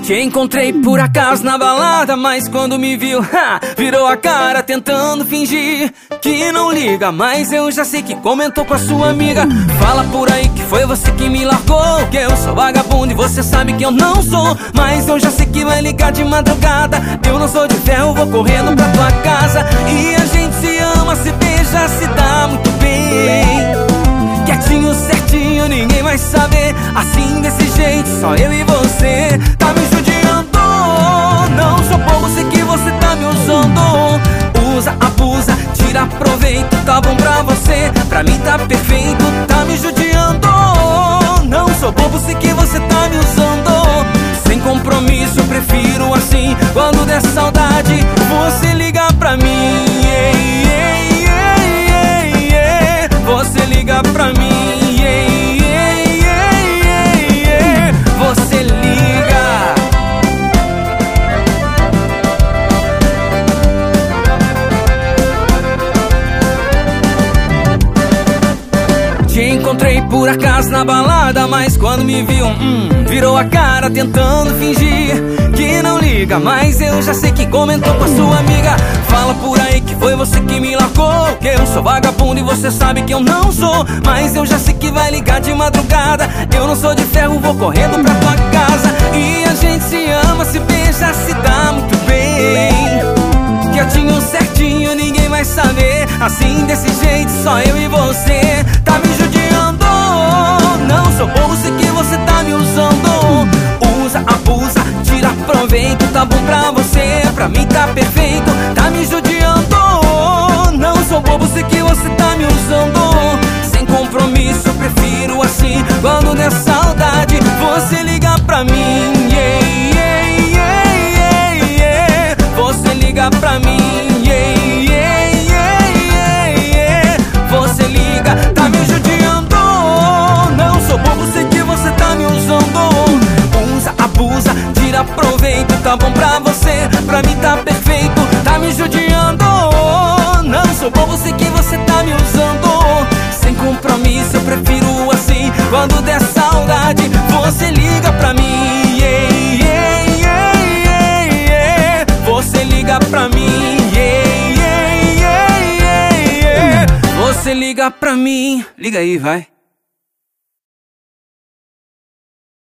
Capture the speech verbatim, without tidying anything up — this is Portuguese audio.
Te encontrei por acaso na balada, mas quando me viu, ha, virou a cara tentando fingir que não liga. Mas eu já sei que comentou com a sua amiga. Fala por aí que foi você que me largou, que eu sou vagabundo e você sabe que eu não sou. Mas eu já sei que vai ligar de madrugada. Eu não sou de ferro, vou correndo pra tua casa. E a gente se ama, se beija, se dá muito bem. Quietinho, certinho, ninguém vai saber. Assim, desse jeito, só eu e você. Tá me judiando, não sou bobo, sei que você tá me usando. Usa, abusa, tira proveito, tá bom pra você. Pra mim tá perfeito, tá me judiando. Não sou bobo, sei que você tá me usando. Sem compromisso, prefiro assim. Quando der saudade, você liga pra mim. Yeah, yeah, yeah, yeah. Você liga pra mim. Yeah, yeah, yeah, yeah. Você liga. Te encontrei por acaso na balada, mas quando me viu, hum, virou a cara tentando fingir que não liga. Mas eu já sei que comentou com a sua amiga. Fala por aí que foi você que me largou, que eu sou vagabundo e você sabe que eu não sou. Mas eu já sei que vai ligar de madrugada. Eu não sou de ferro, vou correndo pra tua casa. E a gente se ama, se beija, se dá muito bem. Quietinho, certinho, ninguém vai saber. Assim, desse jeito, só eu e você. Tá me judiando, não sou bobo, sei que você tá me usando. Usa, abusa, tira proveito, tá bom pra você. Pra mim tá perfeito, tá me judiando. Não sou bobo, sei que você tá me usando. Sem compromisso, prefiro assim. Quando der saudade, você liga pra mim. Yeah, yeah, yeah, yeah, yeah. Você liga pra mim. Yeah, yeah, yeah, yeah, yeah. Você liga, tá me judiando. Não sou bobo, sei que você tá me usando. Usa, abusa, tira proveito, tá bom pra você. Pra mim tá perfeito, tá me judiando. Não sou bobo, sei que você tá me usando. Sem compromisso, eu prefiro assim. Quando der saudade, você liga pra mim. Yeah, yeah, yeah, yeah, yeah. Você liga pra mim. Yeah, yeah, yeah, yeah, yeah. Você liga pra mim. Liga aí, vai.